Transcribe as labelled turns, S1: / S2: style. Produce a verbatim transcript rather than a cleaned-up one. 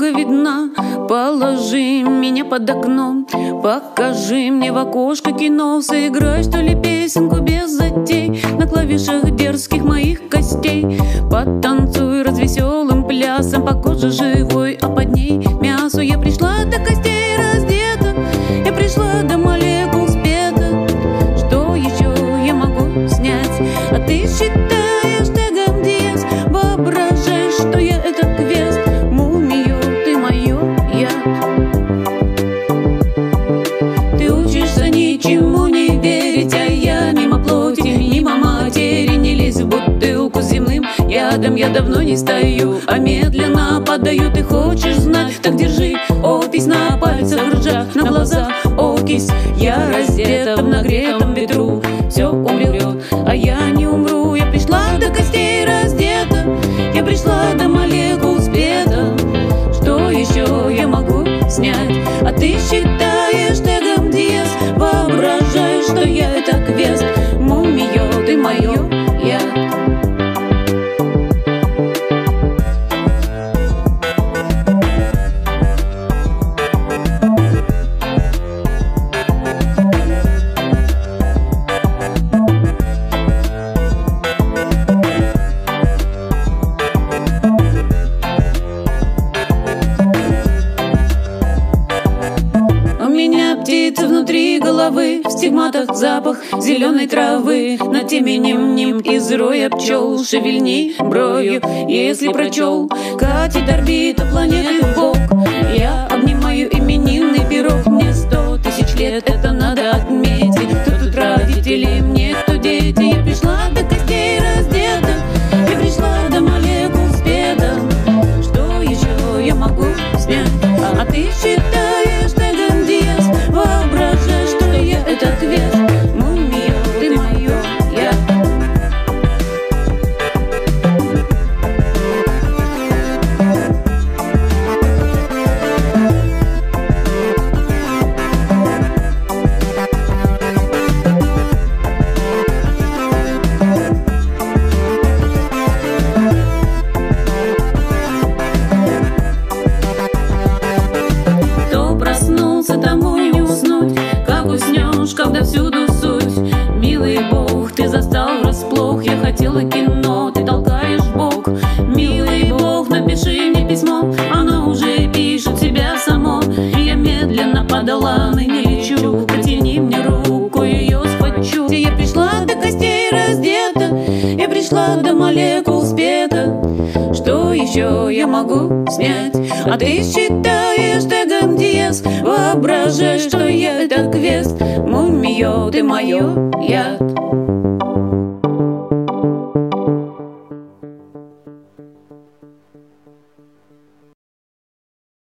S1: дорога видна. Положи меня под окном, покажи мне в окошко кино. Сыграй, что ли, песенку без затей на клавишах дерзких моих костей. Потанцуй развеселым плясом, по коже живой, а под ней мясо. Я пришла до костей раздета, я пришла до молекул спета. Что еще я могу снять? А ты считаешь тегом диез, воображаешь, что я это квест. Мумиё, ты моё я. Ты учишься ничему не верить, а я мимо плоти, мимо матери. Не лезь в бутылку с земным ядом, я давно не стою, а медленно подаю. Ты хочешь знать? Так держи опись на пальцах, ржа на глазах окись. Я раздета в нагретом ветру, все умрет, а я не умру. Я пришла до костей раздета, я пришла до молекул спета. Что еще я могу снять? А ты считаешь тегом диез, воображаешь, что я это квест. Мумиё, ты моё я. Птицы внутри головы, в стигматах запах зеленой травы. Над теменем ним из роя пчел шевельни бровью, если прочел. Катит орбита планеты в бок, я обнимаю именинный пирог. Мне сто тысяч лет, это надо отметить. Кто тут родители, мне кто дети. Я пришла до костей раздета, я пришла до молекул спета. Что еще я могу снять? А ты считаешь тегом диез, воображаешь, что я это квест. Мумиё, ты моё я. Кто проснулся, тому не уснуть, как уснешь, когда всюду суть. Милый Бог, ты застал врасплох, я хотела кино, ты толкаешь в бок. Милый Бог, напиши мне письмо, оно уже пишет себя само. Я медленно подала, ныне лечу, протяни мне руку, ее схвачу. Я пришла до костей раздета, я пришла до молекул спета. Что еще я могу снять? А ты считаешь тегом диез, воображаешь, что я это квест. Мумиё, ты моё я.